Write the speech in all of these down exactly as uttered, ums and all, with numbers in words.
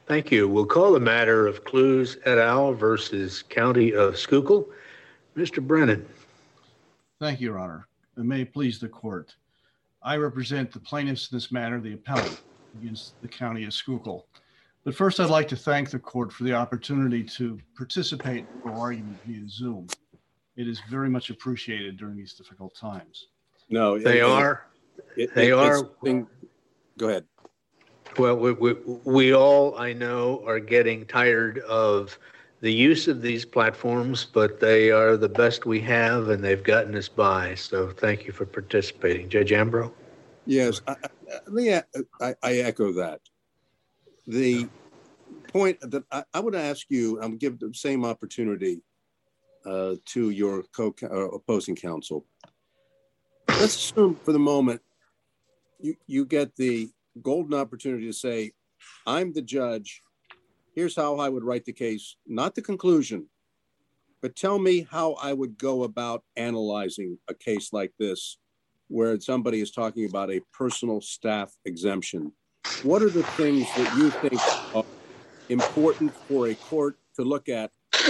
Thank you. We'll call the matter of Clues et al. Versus County of Schuylkill. Mister Brennan. Thank you, Your Honor. And may it please the court. I represent the plaintiffs in this matter, the appellant against the County of Schuylkill. But first, I'd like to thank the court for the opportunity to participate in oral argument via Zoom. It is very much appreciated during these difficult times. No, they it, are. It, they it, are. Go ahead. Well, we, we, we all, I know, are getting tired of the use of these platforms, but they are the best we have, and they've gotten us by. So thank you for participating. Judge Ambrose? Yes, I, I, I, I echo that. The point that I, I would ask you, I'm give the same opportunity uh, to your co uh, opposing counsel. Let's assume for the moment you, you get the golden opportunity to say, I'm the judge. Here's how I would write the case, not the conclusion, but tell me how I would go about analyzing a case like this, where somebody is talking about a personal staff exemption. What are the things that you think are important for a court to look at?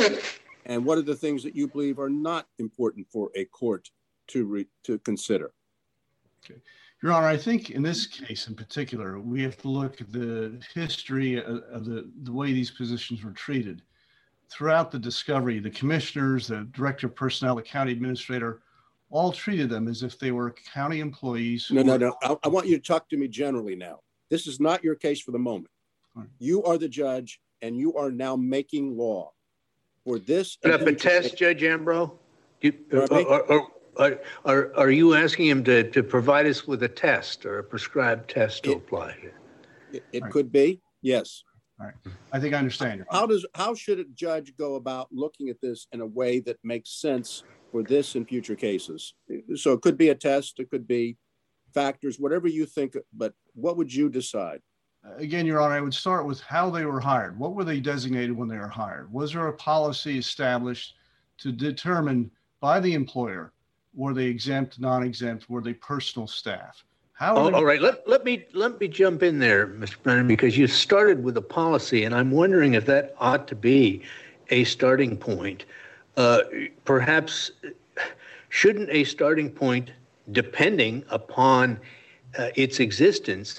And what are the things that you believe are not important for a court to, re to consider? Okay. Your Honor, I think in this case in particular, we have to look at the history of, of the, the way these positions were treated. Throughout the discovery, the commissioners, the director of personnel, the county administrator, all treated them as if they were county employees. No, no, no. I, I want you to talk to me generally now. This is not your case for the moment. Right. You are the judge, and you are now making law for this. Put up a test, case. Judge Ambrose? You, or, or, or, Are, are, are you asking him to, to provide us with a test or a prescribed test to it, apply here? It, it right. could be, yes. All right. I think I understand. How does how should a judge go about looking at this in a way that makes sense for this and future cases? So it could be a test, it could be factors, whatever you think, but what would you decide? Again, Your Honor, I would start with how they were hired. What were they designated when they were hired? Was there a policy established to determine by the employer, were they exempt, non-exempt? Were they personal staff? How oh, all right, let, let me let me jump in there, Mister Brennan, because you started with a policy, and I'm wondering if that ought to be a starting point. Uh, perhaps shouldn't a starting point, depending upon uh, its existence,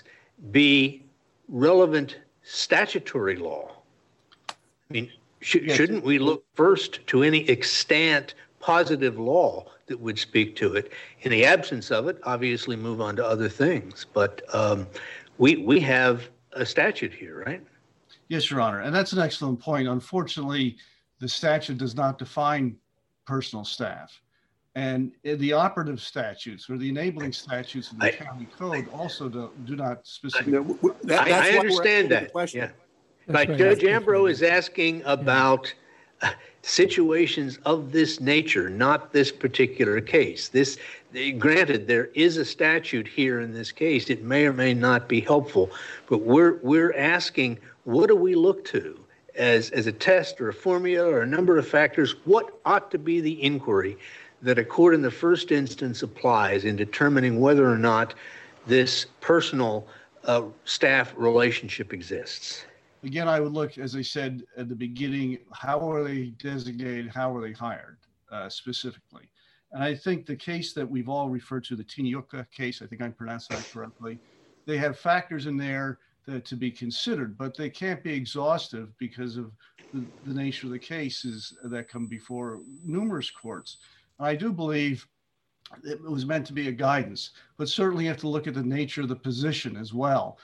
be relevant statutory law? I mean, sh yes. shouldn't we look first to any extant positive law that would speak to it? In the absence of it, obviously move on to other things. But um, we we have a statute here, right? Yes, Your Honor, and that's an excellent point. Unfortunately, the statute does not define personal staff. And the operative statutes or the enabling statutes of the I, county code also do, do not specifically. I, that, I, I understand that. Yeah. But right. Judge Ambrose is asking about yeah. situations of this nature, not this particular case. This, granted, there is a statute here in this case. It may or may not be helpful, but we're we're asking, what do we look to as as a test or a formula or a number of factors? What ought to be the inquiry that a court in the first instance applies in determining whether or not this personal uh, staff relationship exists? Again, I would look, as I said at the beginning, how are they designated? How are they hired uh, specifically? And I think the case that we've all referred to, the Tinioka case, I think I pronounced that correctly, they have factors in there that to be considered, but they can't be exhaustive because of the, the nature of the cases that come before numerous courts. I do believe it was meant to be a guidance, but certainly you have to look at the nature of the position as well.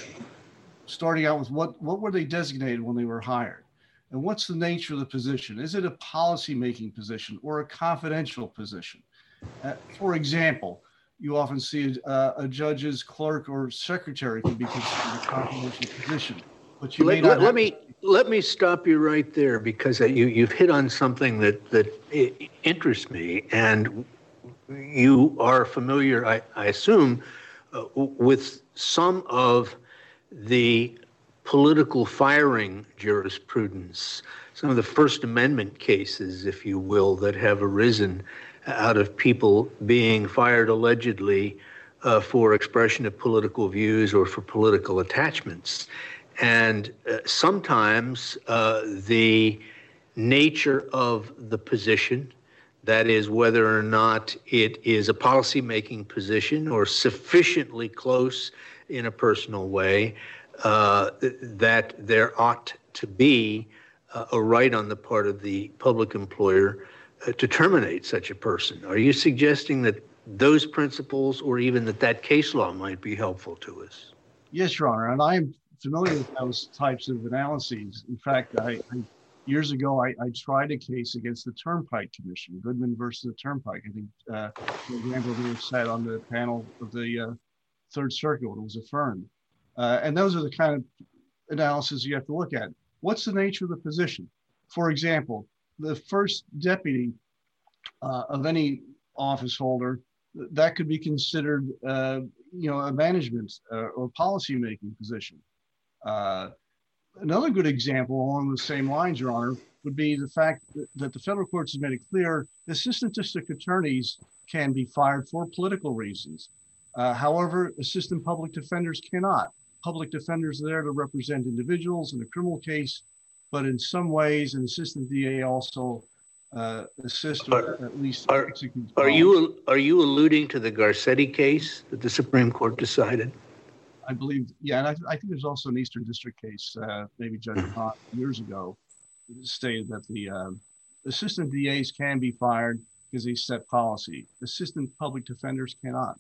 Starting out with what, what were they designated when they were hired? And what's the nature of the position? Is it a policy-making position or a confidential position? Uh, for example, you often see a, a judge's clerk or secretary can be considered a confidential position, but you may let, not let, let me let me stop you right there, because you you've hit on something that that interests me, and you are familiar, I, I assume, uh, with some of the political firing jurisprudence, some of the First Amendment cases, if you will, that have arisen out of people being fired allegedly uh, for expression of political views or for political attachments. And uh, sometimes uh, the nature of the position, that is, whether or not it is a policy-making position or sufficiently close in a personal way, uh, that there ought to be uh, a right on the part of the public employer uh, to terminate such a person. Are you suggesting that those principles, or even that that case law, might be helpful to us? Yes, Your Honor, and I'm familiar with those types of analyses. In fact, I, I years ago, I, I tried a case against the Turnpike Commission, Goodman versus the Turnpike. I think, uh, for example, they sat on the panel of the uh, Third Circuit when it was affirmed. Uh, and those are the kind of analysis you have to look at. What's the nature of the position? For example, the first deputy uh, of any office holder, that could be considered, uh, you know, a management uh, or policy-making position. Uh, another good example along the same lines, Your Honor, would be the fact that, that the federal courts have made it clear assistant district attorneys can be fired for political reasons. Uh, however, assistant public defenders cannot. Public defenders are there to represent individuals in a criminal case, but in some ways, an assistant D A also uh, assists or Are- at least are- executes. Are policy. you are you alluding to the Garcetti case that the Supreme Court decided? I believe, yeah, and I, I think there's also an Eastern District case, uh, maybe Judge Pott years ago, stated that the uh, assistant D As can be fired because they set policy. Assistant public defenders cannot.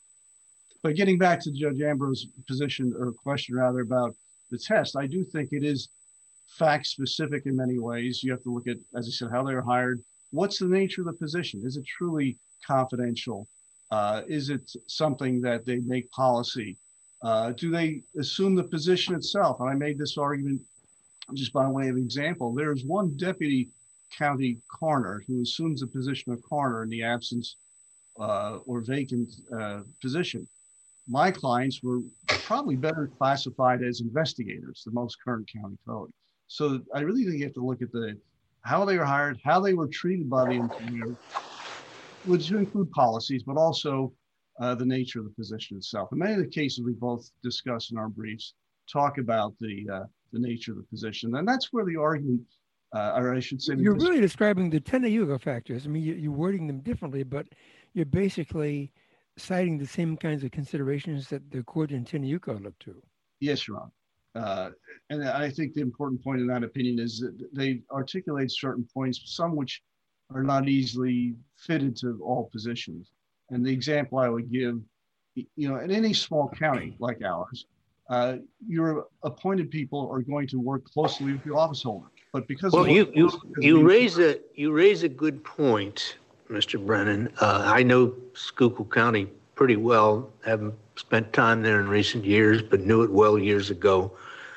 But getting back to Judge Ambrose's position or question rather about the test, I do think it is fact specific in many ways. You have to look at, as I said, how they're hired. What's the nature of the position? Is it truly confidential? Uh, is it something that they make policy? Uh, do they assume the position itself? And I made this argument just by way of example. There's one deputy county coroner who assumes the position of coroner in the absence uh, or vacant uh, position. My clients were probably better classified as investigators, the most current county code. So I really think you have to look at the how they were hired, how they were treated by the employer, which include policies, but also uh, the nature of the position itself. And many of the cases we both discuss in our briefs talk about the uh, the nature of the position, and that's where the argument, uh, or I should say, you're really describing the Tenayuga factors. I mean, you, you're wording them differently, but you're basically citing the same kinds of considerations that the court in Tenayuga looked to. Yes, Your Honor. Uh, and I think the important point in that opinion is that they articulate certain points, some which are not easily fitted to all positions. And the example I would give, you know, in any small county like ours, uh, your appointed people are going to work closely with the office holder. But because Well, you you you we, raise a you raise a good point, Mister Brennan. Uh, I know Schuylkill County pretty well. Haven't spent time there in recent years, but knew it well years ago.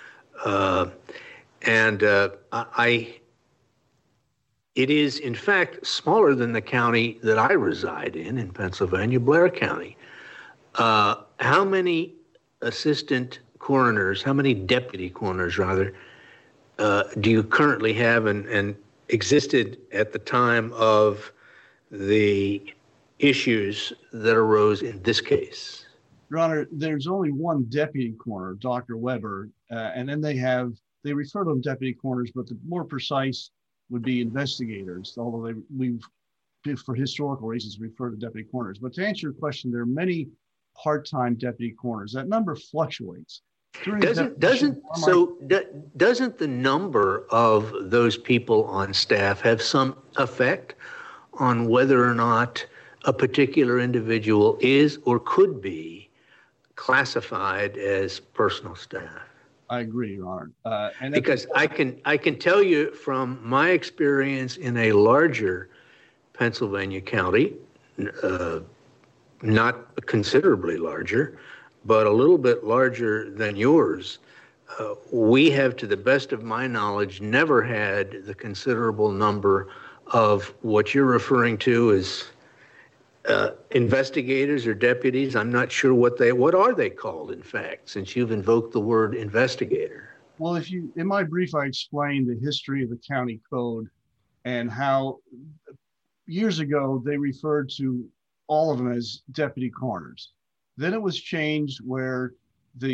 Uh, and uh, I, it is in fact smaller than the county that I reside in, in Pennsylvania, Blair County. Uh, how many assistant coroners, how many deputy coroners rather, uh, do you currently have and, and existed at the time of the issues that arose in this case? Your Honor, there's only one deputy coroner, Doctor Weber, uh, and then they have, they refer to them deputy coroners, but the more precise would be investigators, although they, we've, for historical reasons, refer to deputy coroners. But to answer your question, there are many part-time deputy coroners. That number fluctuates. During Doesn't, doesn't, so do, doesn't the number of those people on staff have some effect on whether or not a particular individual is or could be classified as personal staff? I agree, Your Honor. Uh, and because I can I can tell you from my experience in a larger Pennsylvania county, uh, not considerably larger, but a little bit larger than yours, uh, we have, to the best of my knowledge, never had the considerable number of what you're referring to as Uh, investigators or deputies. I'm not sure what they, what are they called, in fact, since you've invoked the word investigator? Well, if you, in my brief, I explained the history of the county code and how years ago they referred to all of them as deputy coroners. Then it was changed where the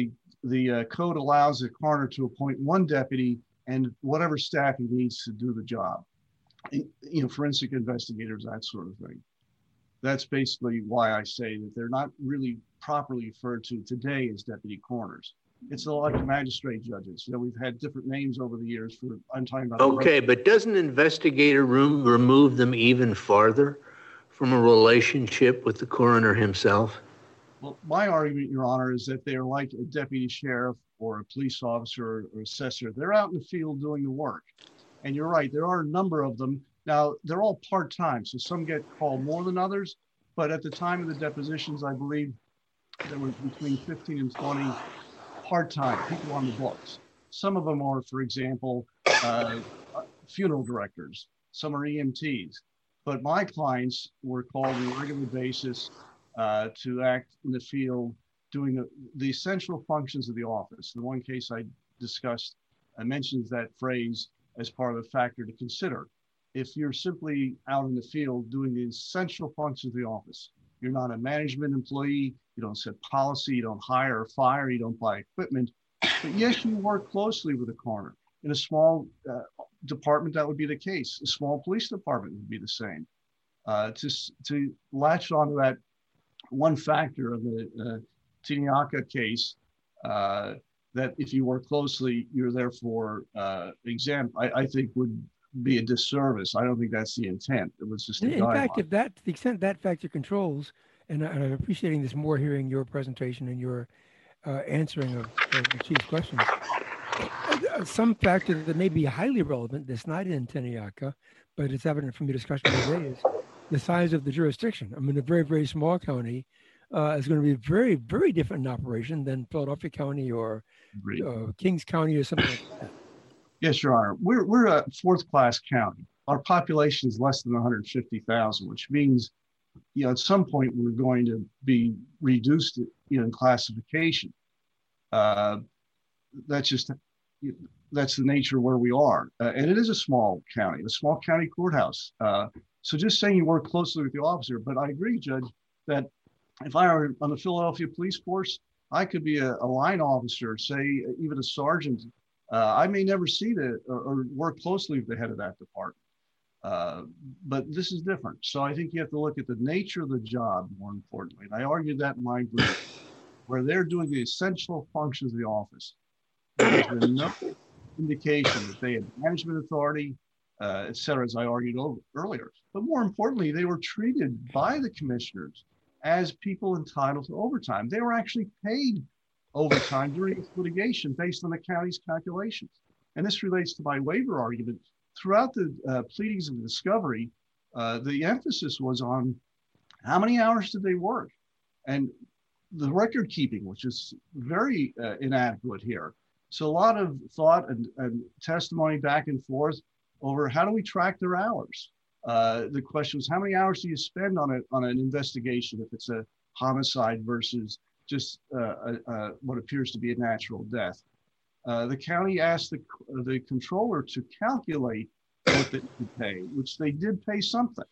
the uh, code allows the coroner to appoint one deputy and whatever staff he needs to do the job. You know, forensic investigators, that sort of thing. That's basically why I say that they're not really properly referred to today as deputy coroners. It's a lot like magistrate judges. You know, we've had different names over the years for, I'm talking about. Okay, but doesn't investigator room remove them even farther from a relationship with the coroner himself? Well, my argument, Your Honor, is that they're like a deputy sheriff or a police officer or assessor. They're out in the field doing the work. And you're right, there are a number of them. Now, they're all part-time, so some get called more than others. But at the time of the depositions, I believe there was between fifteen and twenty part-time people on the books. Some of them are, for example, uh, funeral directors. Some are E M Ts. But my clients were called on a regular basis uh, to act in the field, doing the, the essential functions of the office. The one case I discussed, I mentioned that phrase as part of a factor to consider. If you're simply out in the field doing the essential functions of the office, you're not a management employee, you don't set policy, you don't hire or fire, you don't buy equipment, but yes, you work closely with the coroner. In a small uh, department, that would be the case. A small police department would be the same. Uh, to, to latch onto that one factor of the uh, Tiniaka case, uh, that if you work closely, you're therefore uh, exempt, I, I think would be a disservice. I don't think that's the intent. It was just a In guideline. fact, if that, to the extent that factor controls, and, I, and I'm appreciating this more hearing your presentation and your uh, answering of, of the chief's questions, uh, some factor that may be highly relevant that's not in Tiniaka, but it's evident from your discussion today is the size of the jurisdiction. I mean, a very, very small county uh, is going to be very, very different in operation than Philadelphia County or uh, Kings County or something like that. Yes, Your Honor. We're, we're a fourth class county. Our population is less than one hundred fifty thousand, which means, you know, at some point we're going to be reduced, you know, in classification. Uh, that's just, that's the nature of where we are. Uh, and it is a small county, a small county courthouse. Uh, so just saying you work closely with the officer, but I agree, Judge, that if I were on the Philadelphia Police Force, I could be a, a line officer, say even a sergeant. Uh, I may never see the or, or work closely with the head of that department, uh, but this is different. So I think you have to look at the nature of the job more importantly. And I argued that in my group, where they're doing the essential functions of the office. There's been no indication that they had management authority, uh, et cetera, as I argued over, earlier. But more importantly, they were treated by the commissioners as people entitled to overtime. They were actually paid overtime during this litigation based on the county's calculations. And this relates to my waiver argument. Throughout the uh, pleadings of the discovery, uh, the emphasis was on how many hours did they work? And the record keeping, which is very uh, inadequate here. So a lot of thought and, and testimony back and forth over how do we track their hours? Uh, the question was, how many hours do you spend on, a, on an investigation if it's a homicide versus just uh, uh, what appears to be a natural death? Uh, the county asked the, the controller to calculate what they could pay, which they did pay something.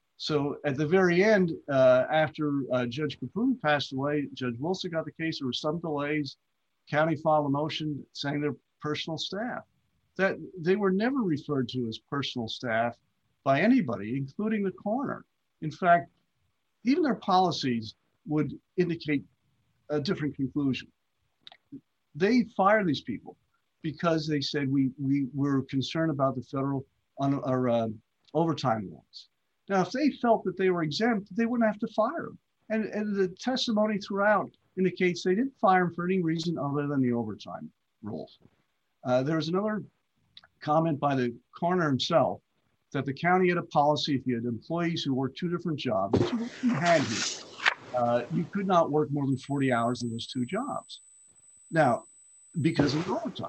So at the very end, uh, after uh, Judge Capoon passed away, Judge Wilson got the case. There were some delays. County filed a motion saying they're personal staff. That they were never referred to as personal staff by anybody, including the coroner. In fact, even their policies would indicate a different conclusion. They fired these people because they said we we were concerned about the federal on our uh, overtime laws. Now, if they felt that they were exempt, they wouldn't have to fire them. And, and the testimony throughout indicates they didn't fire them for any reason other than the overtime rules. Uh, there was another comment by the coroner himself that the county had a policy if you had employees who worked two different jobs, which you had here, uh, you could not work more than forty hours in those two jobs. Now, because of the overtime.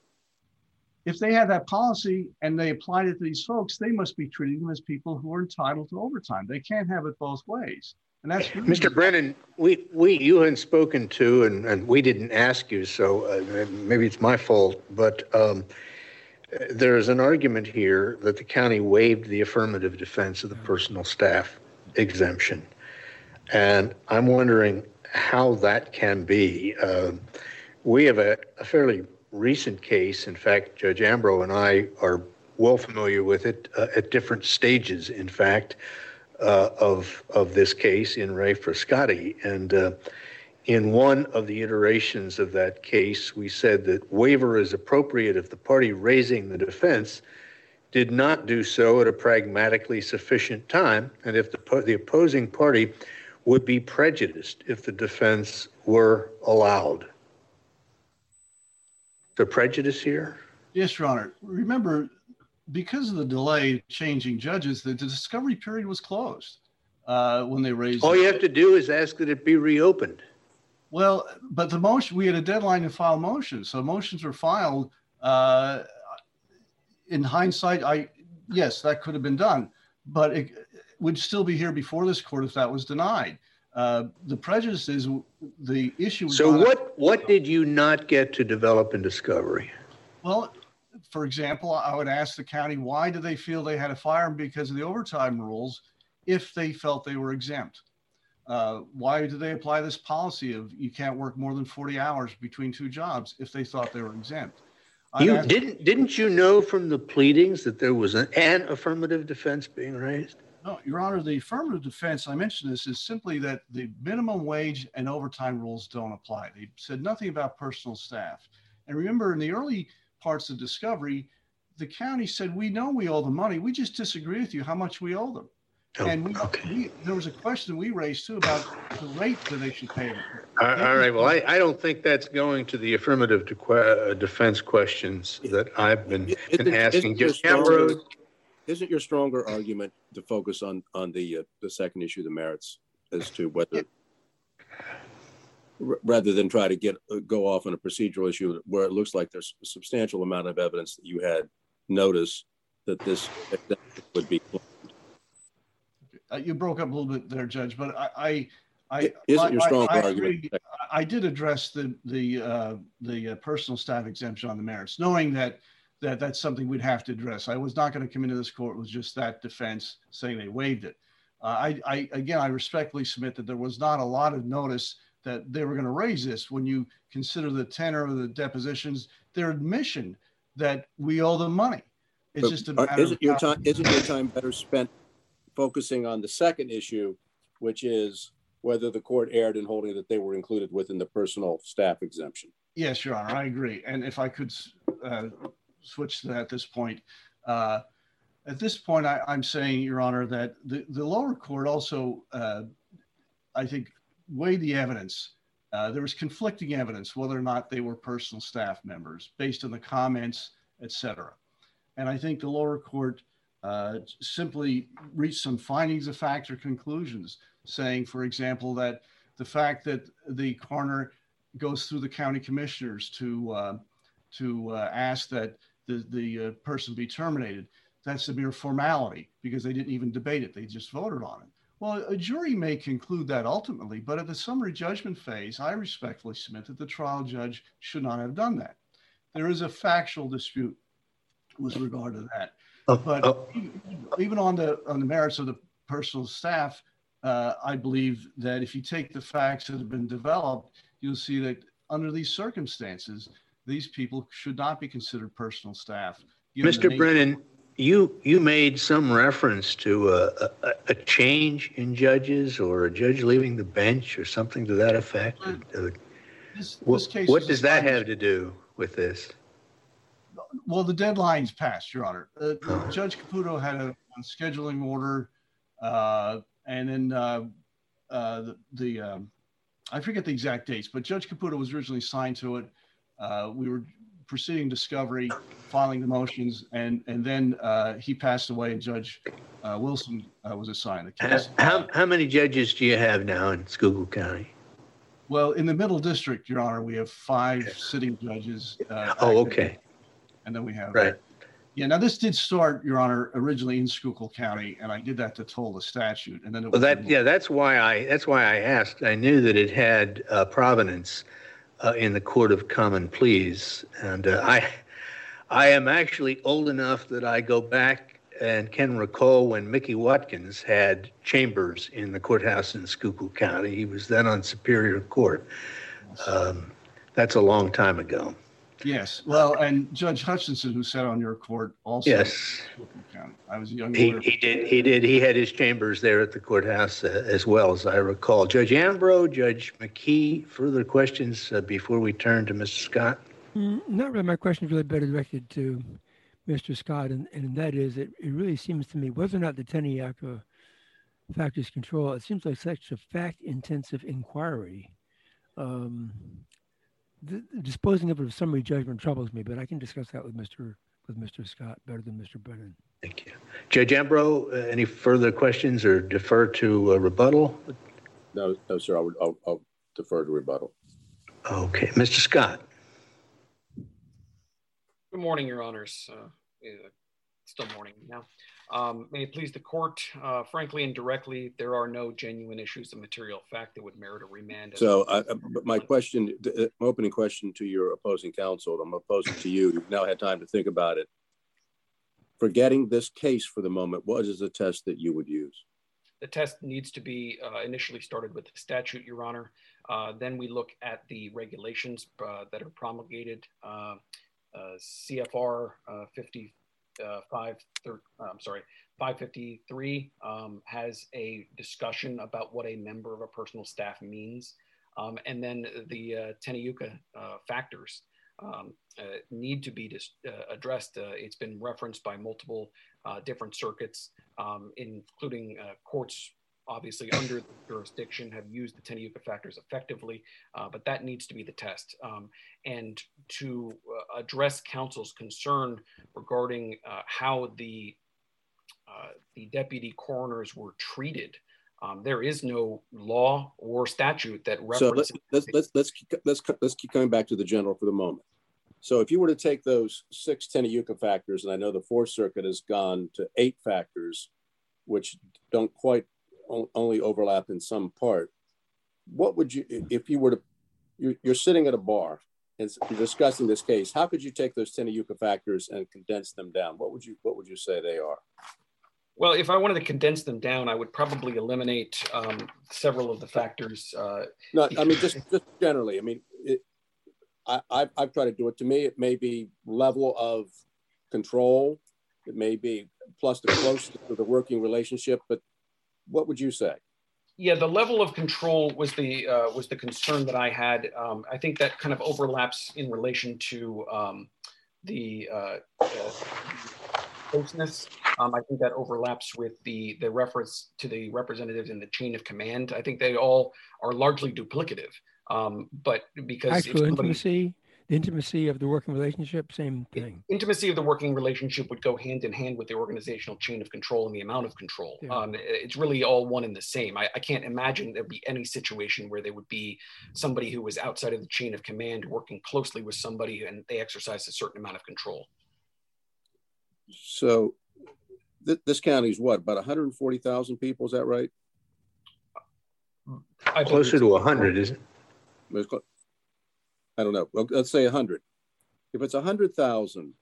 If they had that policy and they applied it to these folks, they must be treating them as people who are entitled to overtime. They can't have it both ways. And that's really Mister Brennan, we, we you had spoken to, and, and we didn't ask you, so uh, maybe it's my fault, but um, there's an argument here that the county waived the affirmative defense of the personal staff exemption. And I'm wondering how that can be. Uh, We have a, a fairly recent case. In fact, Judge Ambrose and I are well familiar with it uh, at different stages, in fact, uh, of, of this case in Ray Frascati. And uh, in one of the iterations of that case, we said that waiver is appropriate if the party raising the defense did not do so at a pragmatically sufficient time, and if the, the opposing party would be prejudiced if the defense were allowed. The prejudice here? Yes, Your Honor. Remember, because of the delay changing judges, the, the discovery period was closed uh, when they raised All it. you have to do is ask that it be reopened. Well, but the motion, we had a deadline to file motions. So motions were filed. Uh, in hindsight, I, yes, that could have been done, but it would still be here before this court if that was denied. Uh, the prejudice is the issue. So what, what did you not get to develop in discovery? Well, for example, I would ask the county, why do they feel they had to fire them because of the overtime rules if they felt they were exempt? Uh, why do they apply this policy of you can't work more than forty hours between two jobs if they thought they were exempt? You didn't, didn't you know from the pleadings that there was an, an affirmative defense being raised? No, Your Honor, the affirmative defense, I mentioned this, is simply that the minimum wage and overtime rules don't apply. They said nothing about personal staff. And remember, in the early parts of discovery, the county said, we know we owe the money. We just disagree with you how much we owe them. Oh, and we, okay. we, there was a question we raised too about the rate that they should pay them. All, all right. Well, I, I don't think that's going to the affirmative de uh, defense questions that I've been, Isn't, been asking. isn't, your Just stronger, isn't your stronger argument to focus on on the uh, the second issue, the merits, as to whether, yeah. rather than try to get uh, go off on a procedural issue where it looks like there's a substantial amount of evidence that you had notice that this would be. Uh, you broke up a little bit there, Judge, but I, I, I isn't your strong I, I, argument? I, I did address the the uh, the uh, personal staff exemption on the merits, knowing that that that's something we'd have to address. I was not going to come into this court with just that defense saying they waived it. Uh, I, I again, I respectfully submit that there was not a lot of notice that they were going to raise this. When you consider the tenor of the depositions, their admission that we owe them money. It's but just a matter isn't of your time isn't your time better spent focusing on the second issue, which is whether the court erred in holding that they were included within the personal staff exemption? Yes, Your Honor, I agree. And if I could uh, switch to that at this point, uh, at this point, I, I'm saying, Your Honor, that the, the lower court also, uh, I think, weighed the evidence. Uh, there was conflicting evidence whether or not they were personal staff members based on the comments, et cetera. And I think the lower court Uh, simply reach some findings of fact or conclusions, saying, for example, that the fact that the coroner goes through the county commissioners to uh, to uh, ask that the, the uh, person be terminated, that's a mere formality because they didn't even debate it. They just voted on it. Well, a jury may conclude that ultimately, but at the summary judgment phase, I respectfully submit that the trial judge should not have done that. There is a factual dispute with regard to that. Oh, But oh. even on the on the merits of the personal staff, uh, I believe that if you take the facts that have been developed, you'll see that under these circumstances, these people should not be considered personal staff. Mister Brennan, you you made some reference to a, a, a change in judges or a judge leaving the bench or something to that effect. This, this what case what does that have to do with this? Well, the deadline's passed, Your Honor. Uh, Judge Caputo had a, a scheduling order, uh, and then uh, uh, the, the um, I forget the exact dates, but Judge Caputo was originally signed to it. Uh, we were proceeding discovery, filing the motions, and and then uh, he passed away, and Judge uh, Wilson uh, was assigned the case. How, how many judges do you have now in Schuylkill County? Well, in the Middle District, Your Honor, we have five sitting judges. Uh, oh, okay. And then we have, right. Yeah, now this did start, Your Honor, originally in Schuylkill County, and I did that to toll the statute. And then it well, was that, yeah, that's why I, that's why I asked. I knew that it had uh, provenance uh, in the Court of Common Pleas. And uh, I, I am actually old enough that I go back and can recall when Mickey Watkins had chambers in the courthouse in Schuylkill County. He was then on Superior Court. Um, That's a long time ago. Yes. Well, and Judge Hutchinson, who sat on your court, also. Yes. County. I was a young He, lawyer. he did. He did. He had his chambers there at the courthouse uh, as well, as I recall. Judge Ambrose, Judge McKee, further questions uh, before we turn to Mister Scott? Mm, not really. My question is really better directed to Mister Scott, and, and that is, it, it really seems to me, whether or not the Teneyaka factors control, it seems like such a fact-intensive inquiry. Um, the, the disposing of it of summary judgment troubles me, but I can discuss that with Mister with Mister Scott better than Mister Brennan. Thank you. Judge Ambrose, uh, any further questions or defer to uh, rebuttal? No, no, sir. I would, I'll, I'll defer to rebuttal. Okay. Mister Scott. Good morning, Your Honors. Uh, still morning now. Um, may it please the court, uh, frankly and directly, there are no genuine issues of material fact that would merit a remand. So I, but my question, my opening question to your opposing counsel, I'm opposing to you, you've now had time to think about it. Forgetting this case for the moment, what is the test that you would use? The test needs to be uh, initially started with the statute, Your Honor. Uh, then we look at the regulations uh, that are promulgated. Uh, uh, C F R uh, fifty-five, uh, I'm sorry, five fifty-three um, has a discussion about what a member of a personal staff means. Um, and then the uh, Teneyuka uh, factors um, uh, need to be dis uh, addressed. Uh, it's been referenced by multiple uh, different circuits, um, including uh, courts obviously under the jurisdiction have used the Teneyuka factors effectively, uh, but that needs to be the test. Um, and to uh, address counsel's concern regarding uh, how the, uh, the deputy coroners were treated, um, there is no law or statute that references. So let's, let's, let's, keep, let's, let's keep coming back to the general for the moment. So if you were to take those six Teneyuka factors, and I know the Fourth Circuit has gone to eight factors, which don't quite only overlap in some part, what would you, if you were to, you're, you're sitting at a bar and discussing this case, how could you take those Teneyuka factors and condense them down? What would you, what would you say they are? Well, if I wanted to condense them down, I would probably eliminate um, several of the factors. Uh, no, I mean, just, just generally, I mean, it, I, I've, I've tried to do it. To me, it may be level of control. It may be plus the closeness of the working relationship, but what would you say? Yeah, the level of control was the uh, was the concern that I had. Um, I think that kind of overlaps in relation to um, the uh, uh, closeness. Um, I think that overlaps with the the reference to the representatives in the chain of command. I think they all are largely duplicative. Um, but because actual somebody, intimacy, the intimacy of the working relationship, same thing. Intimacy of the working relationship would go hand in hand with the organizational chain of control and the amount of control. Yeah. Um, it's really all one and the same. I, I can't imagine there'd be any situation where there would be somebody who was outside of the chain of command working closely with somebody and they exercise a certain amount of control. So th this county is what, about one hundred forty thousand people, is that right? I Closer to one hundred, isn't it? I don't know. Well, let's say one hundred. If it's one hundred thousand,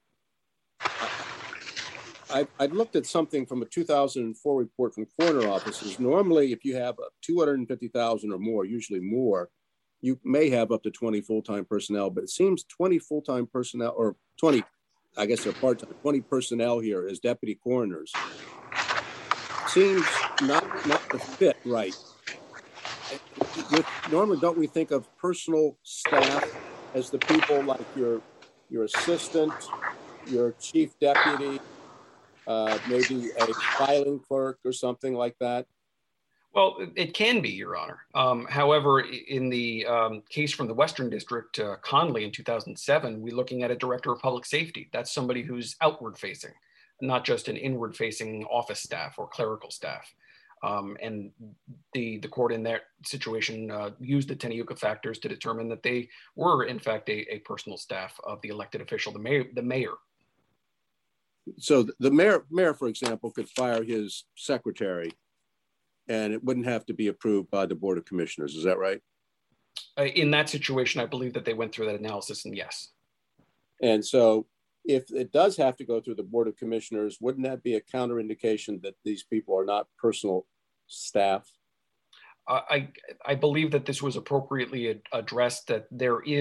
I, I looked at something from a two thousand four report from coroner offices. Normally, if you have two hundred fifty thousand or more, usually more, you may have up to twenty full-time personnel, but it seems twenty full-time personnel, or twenty, I guess they're part-time, twenty personnel here as deputy coroners. Seems not, not to fit right. With, normally, don't we think of personal staff as the people like your your assistant, your chief deputy, uh, maybe a filing clerk or something like that? Well, it can be, Your Honor. Um, however, in the um, case from the Western District, uh, Conley in two thousand seven, we're looking at a director of public safety. That's somebody who's outward facing, not just an inward facing office staff or clerical staff. Um, and the, the court in that situation uh, used the Teneyuka factors to determine that they were, in fact, a, a personal staff of the elected official, the mayor. The mayor. So the mayor, mayor, for example, could fire his secretary, and it wouldn't have to be approved by the Board of Commissioners. Is that right? Uh, in that situation, I believe that they went through that analysis, and yes. And so if it does have to go through the Board of Commissioners, wouldn't that be a counterindication that these people are not personal staff? Uh, I, I believe that this was appropriately ad addressed, that there is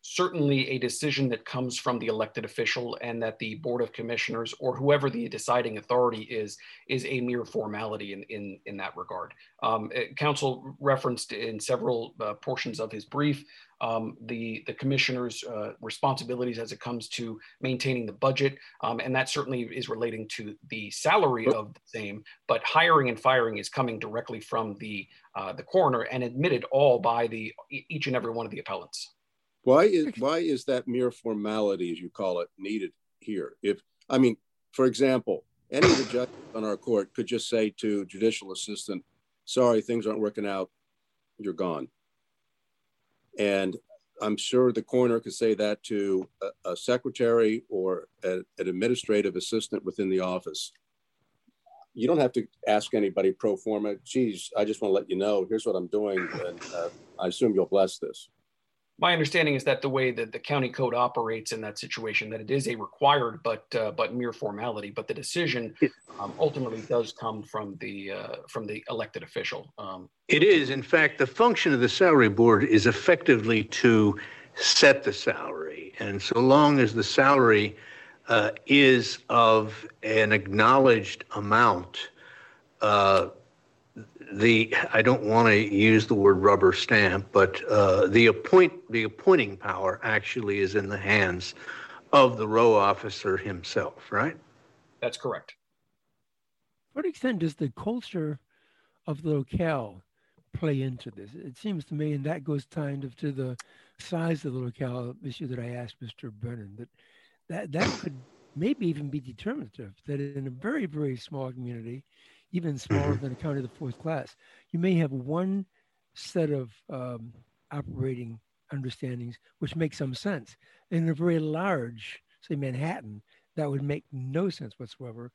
certainly a decision that comes from the elected official, and that the Board of Commissioners or whoever the deciding authority is, is a mere formality in, in, in that regard. Um, Council referenced in several uh, portions of his brief um, the, the commissioner's uh, responsibilities as it comes to maintaining the budget, um, and that certainly is relating to the salary of the same, but hiring and firing is coming directly from the, uh, the coroner and admitted all by the, each and every one of the appellants. Why is why is that mere formality, as you call it, needed here? If I mean, for example, any of the judges on our court could just say to judicial assistant, "Sorry, things aren't working out. You're gone." And I'm sure the coroner could say that to a, a secretary or a, an administrative assistant within the office. You don't have to ask anybody pro forma. Geez, I just want to let you know. Here's what I'm doing, and uh, I assume you'll bless this. My understanding is that the way that the county code operates in that situation, that it is a required but uh, but mere formality, but the decision um, ultimately does come from the uh, from the elected official. Um, it is, in fact, the function of the salary board is effectively to set the salary, and so long as the salary uh, is of an acknowledged amount, uh, the I don't want to use the word rubber stamp, but uh, the appoint the appointing power actually is in the hands of the row officer himself, right? That's correct. To what extent does the culture of the locale play into this? It seems to me, and that goes kind of to the size of the locale issue that I asked Mister Brennan, that that, that could maybe even be determinative, that in a very, very small community, even smaller than a county of the fourth class, you may have one set of um, operating understandings, which makes some sense. In a very large, say Manhattan, that would make no sense whatsoever.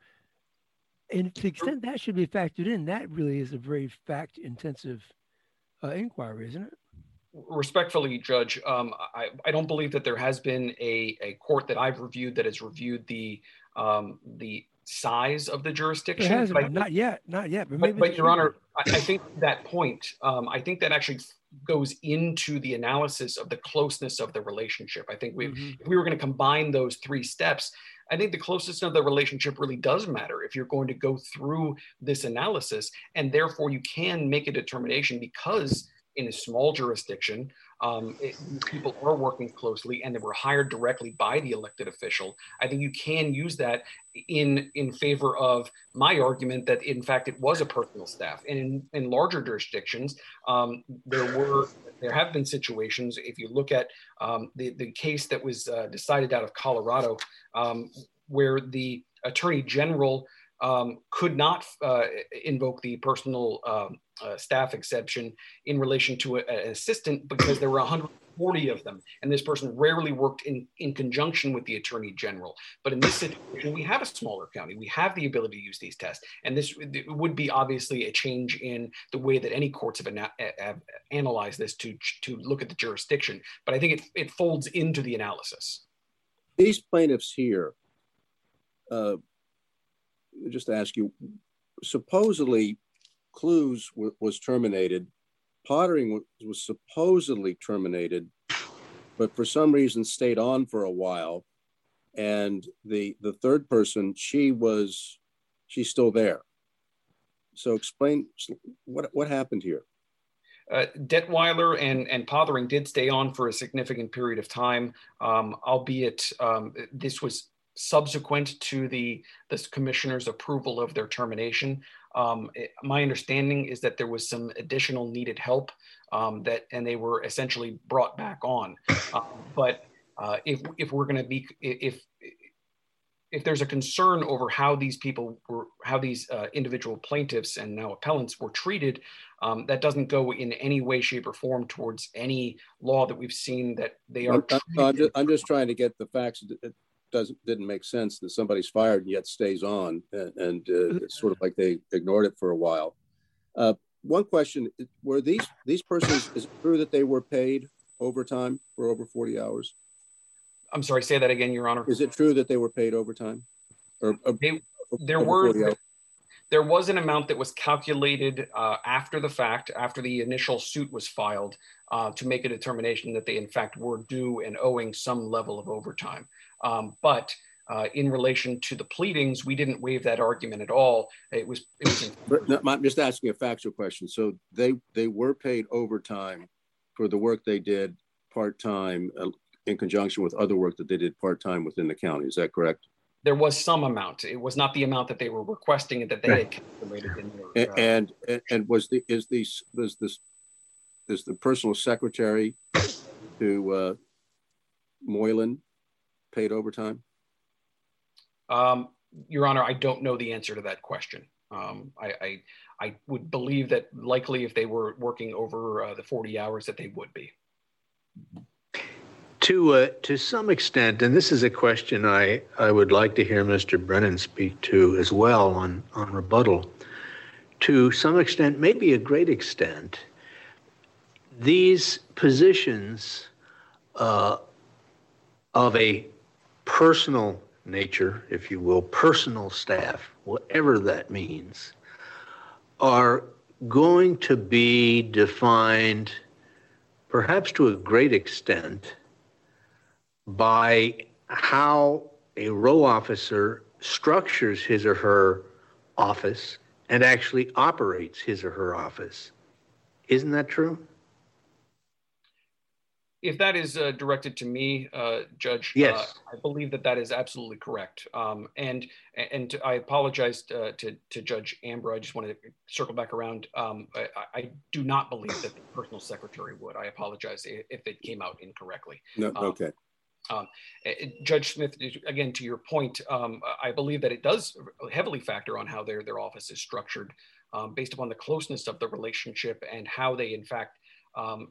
And to the extent that should be factored in, that really is a very fact-intensive uh, inquiry, isn't it? Respectfully, Judge, um, I, I don't believe that there has been a, a court that I've reviewed that has reviewed the um, the size of the jurisdiction. It hasn't, I, not yet, not yet. But, but, maybe but Your Honor, I, I think that point, um, I think that actually goes into the analysis of the closeness of the relationship. I think we, mm-hmm. if we were going to combine those three steps, I think the closeness of the relationship really does matter if you're going to go through this analysis, and therefore you can make a determination because in a small jurisdiction, um, it, people are working closely and they were hired directly by the elected official. I think you can use that in, in favor of my argument that in fact it was a personal staff. And in, in larger jurisdictions, um, there were, there have been situations, if you look at um, the, the case that was uh, decided out of Colorado, um, where the Attorney General Um, could not uh, invoke the personal um, uh, staff exception in relation to a, an assistant because there were one hundred forty of them, and this person rarely worked in, in conjunction with the Attorney General. But in this situation, we have a smaller county. We have the ability to use these tests, and this would be obviously a change in the way that any courts have, ana have analyzed this to, to look at the jurisdiction. But I think it, it folds into the analysis. These plaintiffs here, uh, just to ask you, supposedly Clues was terminated, Pottering was supposedly terminated, but for some reason stayed on for a while. And the the third person, she was, she's still there. So explain what what happened here. Uh, Detweiler and, and Pottering did stay on for a significant period of time, um, albeit um, this was subsequent to the this commissioner's approval of their termination. Um, it, my understanding is that there was some additional needed help um, that, and they were essentially brought back on. Um, but uh, if if we're going to be if if there's a concern over how these people were, how these uh, individual plaintiffs and now appellants were treated, um, that doesn't go in any way, shape, or form towards any law that we've seen that they are. I'm, I'm, just, I'm just trying to get the facts. It doesn't didn't make sense that somebody's fired and yet stays on, and, and uh, it's sort of like they ignored it for a while. Uh, one question: were these these persons? Is it true that they were paid overtime for over forty hours? I'm sorry, say that again, Your Honor. Is it true that they were paid overtime? Or, or they, there were there was an amount that was calculated uh, after the fact, after the initial suit was filed, uh, to make a determination that they in fact were due and owing some level of overtime. Um, but uh, in relation to the pleadings, we didn't waive that argument at all. It was, it was But no, I'm just asking a factual question. So they they were paid overtime for the work they did part-time uh, in conjunction with other work that they did part-time within the county. Is that correct? There was some amount. It was not the amount that they were requesting and that they Right. had calculated in their, uh, And, and and was the is the was this is the personal secretary to uh, Moylan paid overtime? Um, Your Honor, I don't know the answer to that question. Um, I, I, I would believe that likely if they were working over uh, the forty hours that they would be. To uh, to some extent, and this is a question I, I would like to hear Mister Brennan speak to as well on, on rebuttal. To some extent, maybe a great extent, these positions uh, of a personal nature, if you will, personal staff, whatever that means, are going to be defined, perhaps to a great extent, by how a row officer structures his or her office and actually operates his or her office. Isn't that true? If that is uh, directed to me, uh, Judge, Yes. uh, I believe that that is absolutely correct. Um, and and to, I apologize uh, to, to Judge Amber. I just want to circle back around. Um, I, I do not believe that the personal secretary would. I apologize if it came out incorrectly. No. Um, Okay. Um, Judge Smith, again, to your point, um, I believe that it does heavily factor on how their, their office is structured um, based upon the closeness of the relationship and how they, in fact, um,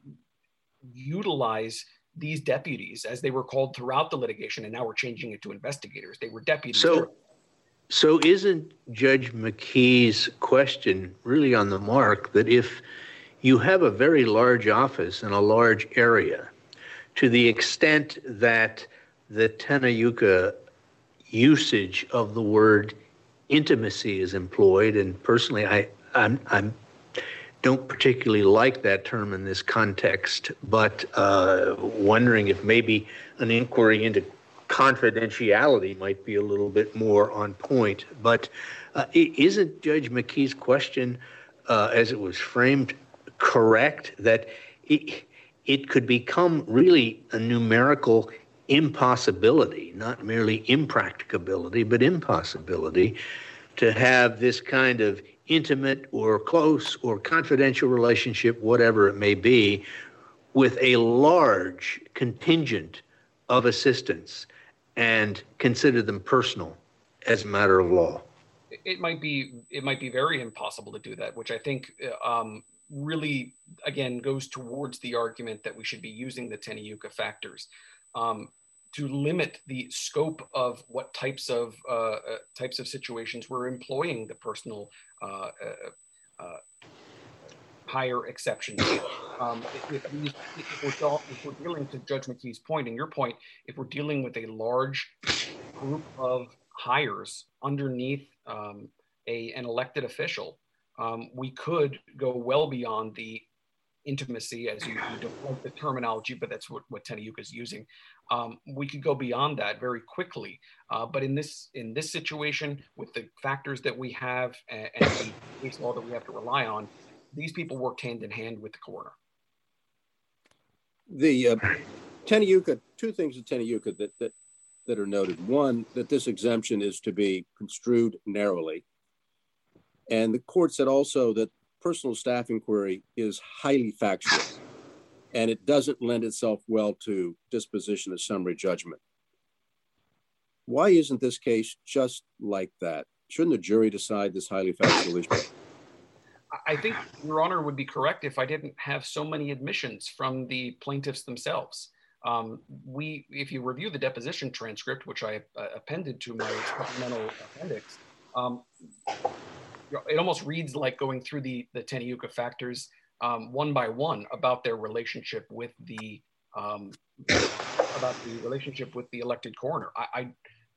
utilize these deputies as they were called throughout the litigation, and now we're changing it to investigators. They were deputies. So, so isn't Judge McKee's question really on the mark that if you have a very large office in a large area, to the extent that the Tenayuca usage of the word intimacy is employed, and personally, I I'm, I'm don't particularly like that term in this context, but uh, wondering if maybe an inquiry into confidentiality might be a little bit more on point. But uh, isn't Judge McKee's question, uh, as it was framed, correct, that it, it could become really a numerical impossibility, not merely impracticability, but impossibility, to have this kind of intimate or close or confidential relationship, whatever it may be, with a large contingent of assistants and consider them personal as a matter of law? It might be, it might be very impossible to do that, which I think um, really, again, goes towards the argument that we should be using the Tenayuca factors um, to limit the scope of what types of uh, uh, types of situations we're employing the personal uh, uh, uh, higher exceptions. Um, if, we, if, we're, if we're dealing, to Judge McKee's point and your point, if we're dealing with a large group of hires underneath um, a, an elected official, um, we could go well beyond the intimacy, as you, you don't like the terminology, but that's what, what Tenayuca is using. Um, we could go beyond that very quickly. Uh, but in this in this situation, with the factors that we have and, and the case law that we have to rely on, these people worked hand in hand with the coroner. The uh, Tenayuca, two things in Tenayuca that, that, that are noted. One, that this exemption is to be construed narrowly. And the court said also that personal staff inquiry is highly factual and it doesn't lend itself well to disposition of summary judgment. Why isn't this case just like that? Shouldn't the jury decide this highly factual issue? I think Your Honor would be correct if I didn't have so many admissions from the plaintiffs themselves. Um, we, if you review the deposition transcript, which I uh, appended to my supplemental appendix, um, it almost reads like going through the, the Tenayuca factors um, one by one about their relationship with the um, about the relationship with the elected coroner. I, I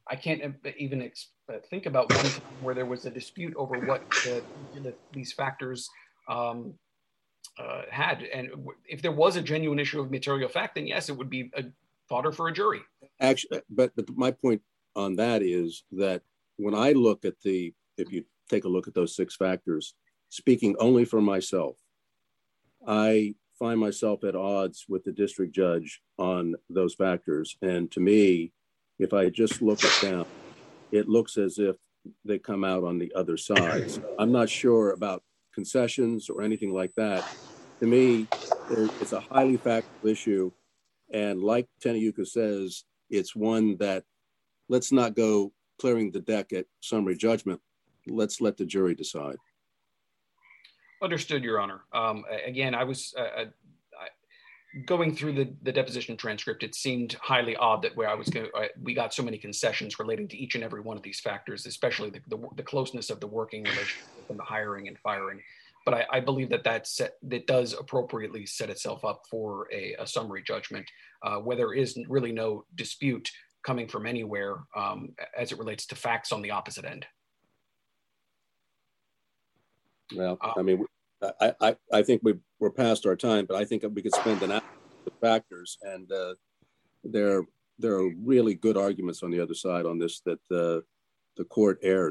I can't even ex- think about one time where there was a dispute over what the, the, these factors um, uh, had. And if there was a genuine issue of material fact, then yes, it would be a fodder for a jury. Actually, but, but my point on that is that when I look at the, if you take a look at those six factors, speaking only for myself, I find myself at odds with the district judge on those factors. And to me, if I just look at them, it looks as if they come out on the other side. So I'm not sure about concessions or anything like that. To me, it's a highly factual issue. And like Tenayuka says, it's one that let's not go clearing the deck at summary judgment. Let's let the jury decide. Understood, Your Honor. Um, again, I was uh, I, going through the, the deposition transcript. It seemed highly odd that where I was going, I, we got so many concessions relating to each and every one of these factors, especially the, the, the closeness of the working relationship and the hiring and firing. But I, I believe that that, set, that does appropriately set itself up for a, a summary judgment, uh, where there is really no dispute coming from anywhere um, as it relates to facts on the opposite end. Well, I mean, I, I, I think we, we're past our time, but I think we could spend an hour with the factors, and uh, there, there are really good arguments on the other side on this that uh, the court erred.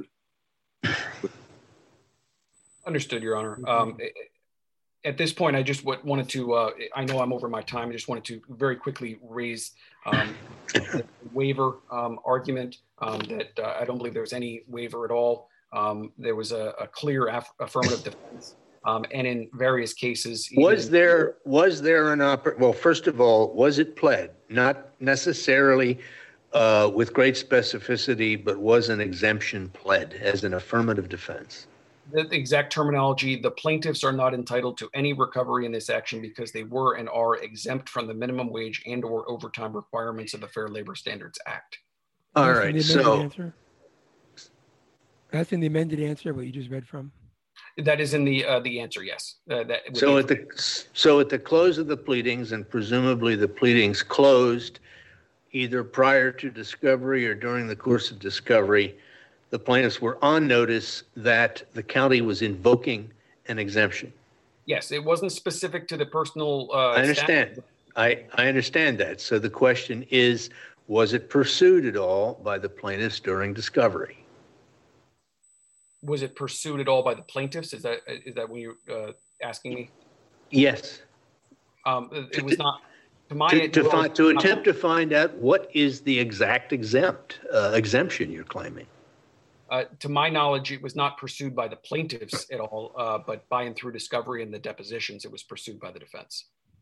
Understood, Your Honor. Um, at this point, I just wanted to, uh, I know I'm over my time, I just wanted to very quickly raise um, the waiver um, argument um, that uh, I don't believe there was any waiver at all. Um, there was a, a clear aff affirmative defense, um, and in various cases, was there was there an oppor well? First of all, was it pled? Not necessarily uh, with great specificity, but was an exemption pled as an affirmative defense? The exact terminology: the plaintiffs are not entitled to any recovery in this action because they were and are exempt from the minimum wage and/or overtime requirements of the Fair Labor Standards Act. All right, so. Answer? That's in the amended answer, what you just read from? That is in the uh, the answer, yes. Uh, that so at the so at the close of the pleadings, and presumably the pleadings closed either prior to discovery or during the course of discovery, the plaintiffs were on notice that the county was invoking an exemption. Yes, it wasn't specific to the personal. Uh, I understand. Staff. I I understand that. So the question is, was it pursued at all by the plaintiffs during discovery? Was it pursued at all by the plaintiffs? Is that is that when you're uh, asking me? Yes. Um, it was not. To my to, to, find, to attempt to find out what is the exact exempt uh, exemption you're claiming. Uh, to my knowledge, it was not pursued by the plaintiffs at all, uh, but by and through discovery and the depositions, it was pursued by the defense.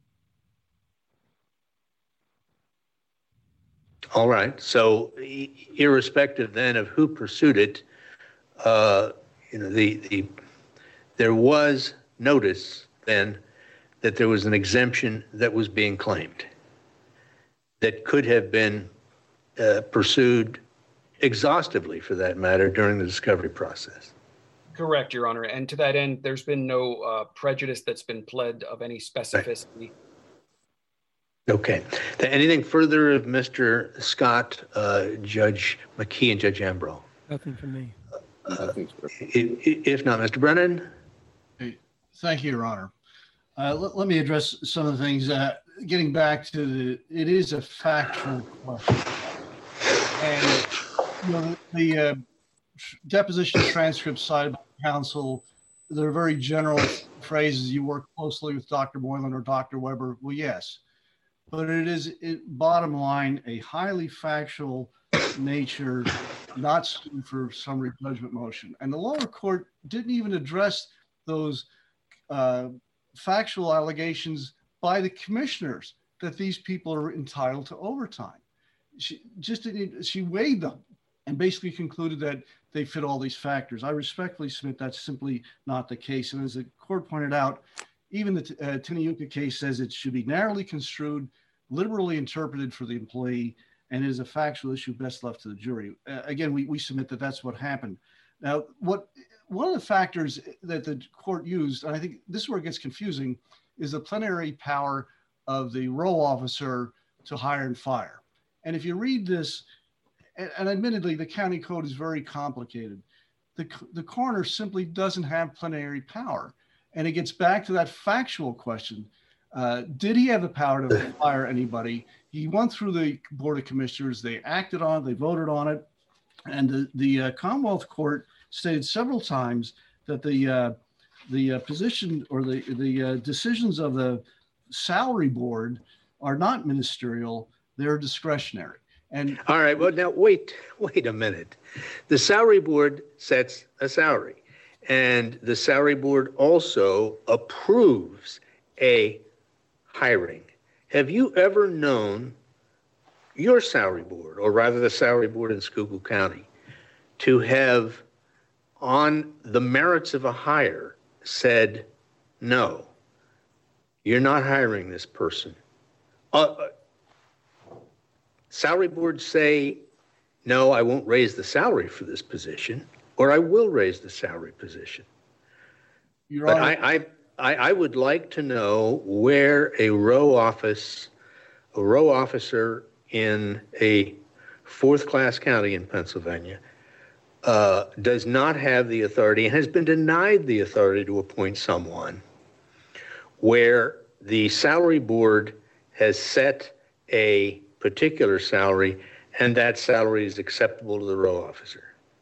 All right. So, irrespective then of who pursued it, uh, you know, the the there was notice then that there was an exemption that was being claimed that could have been uh, pursued exhaustively, for that matter, during the discovery process. Correct, Your Honor. And to that end, there's been no uh, prejudice that's been pled of any specificity. Right. Okay. Anything further of Mister Scott, uh, Judge McKee, and Judge Ambrose? Nothing from me. Uh, if not, Mister Brennan? Hey, thank you, Your Honor. Uh, let, let me address some of the things. Uh, getting back to the, it is a factual question. And you know, the, the uh, deposition transcript cited by counsel, they're very general phrases. You work closely with Doctor Moylan or Doctor Weber. Well, yes. But it is, it, bottom line, a highly factual nature, not suited for summary judgment motion. And the lower court didn't even address those uh, factual allegations by the commissioners that these people are entitled to overtime. She just she weighed them and basically concluded that they fit all these factors. I respectfully submit that's simply not the case. And as the court pointed out, even the uh, Tenayuka case says it should be narrowly construed, liberally interpreted for the employee, and it is a factual issue best left to the jury. Uh, again, we, we submit that that's what happened. Now, what one of the factors that the court used, and I think this is where it gets confusing, is the plenary power of the row officer to hire and fire. And if you read this, and, and admittedly, the county code is very complicated. The, the coroner simply doesn't have plenary power. And it gets back to that factual question. Uh, did he have the power to fire anybody? He went through the Board of Commissioners. They acted on it. They voted on it. And the, the uh, Commonwealth Court stated several times that the, uh, the uh, position or the, the uh, decisions of the salary board are not ministerial. They're discretionary. And all right, well, now wait, wait a minute. The salary board sets a salary, and the salary board also approves a hiring. Have you ever known your salary board, or rather the salary board in Schuylkill County, to have, on the merits of a hire, said, no, you're not hiring this person? Uh, Salary boards say, no, I won't raise the salary for this position, or I will raise the salary position. Your But Honor, I, I, I would like to know where a row office, a row officer in a fourth class county in Pennsylvania uh, does not have the authority and has been denied the authority to appoint someone, where the salary board has set a particular salary, and that salary is acceptable to the row officer.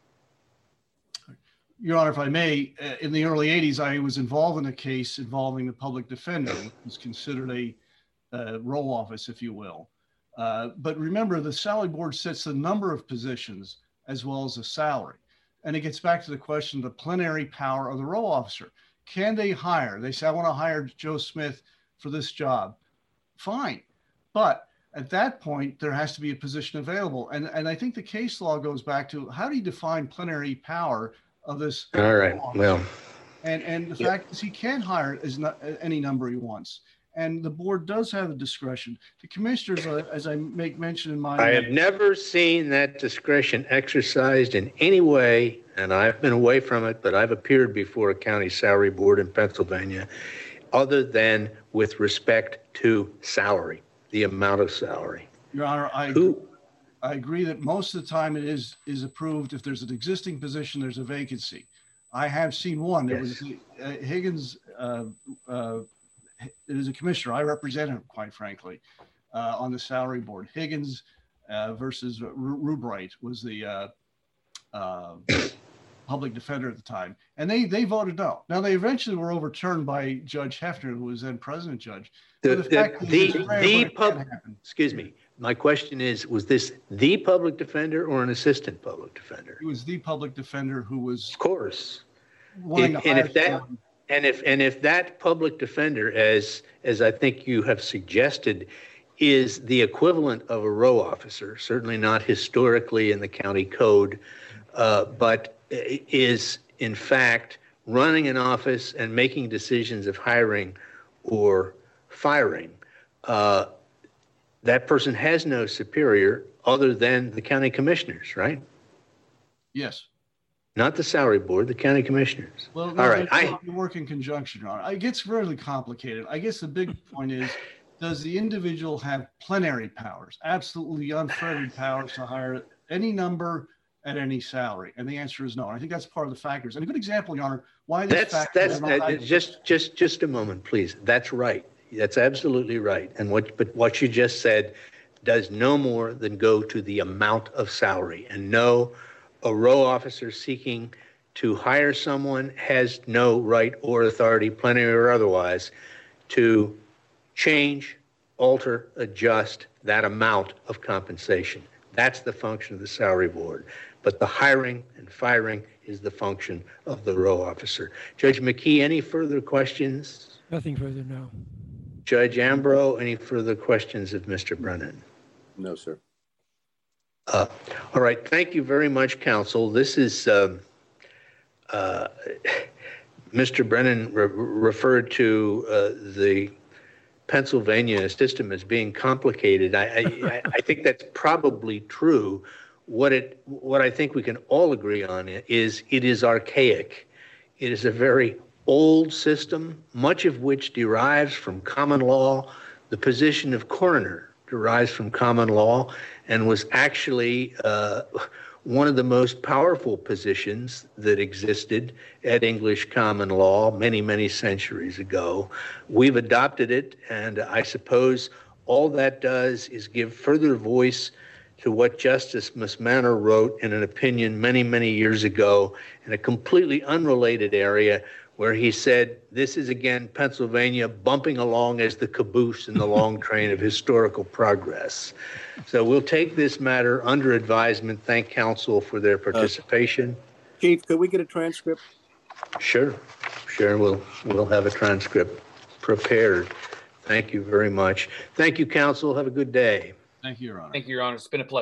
Your Honor, if I may, uh, in the early eighties, I was involved in a case involving the public defender, which was considered a uh, row office, if you will. Uh, but remember, the salary board sets the number of positions as well as the salary. And it gets back to the question of the plenary power of the row officer. Can they hire? They say, I want to hire Joe Smith for this job. Fine. But at that point, there has to be a position available. And, and I think the case law goes back to, how do you define plenary power of this? All right, well. And, and the yeah. fact is he can hire as not, any number he wants. And the board does have the discretion. The commissioners, uh, as I make mention in my- I have never seen that discretion exercised in any way, and I've been away from it, but I've appeared before a county salary board in Pennsylvania, other than with respect to salary. The amount of salary. Your Honor, I, Who? I agree that most of the time it is is approved. If there's an existing position, there's a vacancy. I have seen one. It Yes. was uh, Higgins. Uh, uh, it is a commissioner. I represent him, quite frankly, uh, on the salary board. Higgins uh, versus Rubright was the uh, uh, public defender at the time, and they they voted no. Now they eventually were overturned by Judge Hefner, who was then president judge. The, the the, fact is the, it's rare, the but it pub, can happen. excuse me, my question is, was this the public defender or an assistant public defender? He was the public defender who was Of course. wanting And, to and hire if that, someone. and if, and if that public defender, as, as I think you have suggested, is the equivalent of a row officer, certainly not historically in the county code, uh, but is in fact running an office and making decisions of hiring or firing, uh, that person has no superior other than the county commissioners, right? Yes. Not the salary board, the county commissioners. Well, All no, right. they, I, they work in conjunction, Your Honor. It gets really complicated. I guess the big point is, does the individual have plenary powers, absolutely unfettered powers to hire any number at any salary? And the answer is no. And I think that's part of the factors. And a good example, Your Honor, why this that's, factor that's, is not uh, just, just, just a moment, please. That's right. That's absolutely right. And what, but what you just said does no more than go to the amount of salary. And no, a row officer seeking to hire someone has no right or authority, plenary or otherwise, to change, alter, adjust that amount of compensation. That's the function of the salary board. But the hiring and firing is the function of the row officer. Judge McKee, any further questions? Nothing further, no. Judge Ambrose, any further questions of Mister Brennan? No, sir. Uh, all right. Thank you very much, counsel. This is, um, uh, Mister Brennan re referred to uh, the Pennsylvania system as being complicated. I, I, I think that's probably true. What it, what I think we can all agree on is it is archaic. It is a very old system, much of which derives from common law. The position of coroner derives from common law and was actually uh, one of the most powerful positions that existed at English common law many, many centuries ago. We've adopted it, and I suppose all that does is give further voice to what Justice Musmanor wrote in an opinion many, many years ago in a completely unrelated area, where he said, this is again Pennsylvania bumping along as the caboose in the long train of historical progress. So we'll take this matter under advisement. Thank counsel for their participation. Uh, Chief, could we get a transcript? Sure, sure, we'll, we'll have a transcript prepared. Thank you very much. Thank you, counsel. Have a good day. Thank you, Your Honor. Thank you, Your Honor. It's been a pleasure.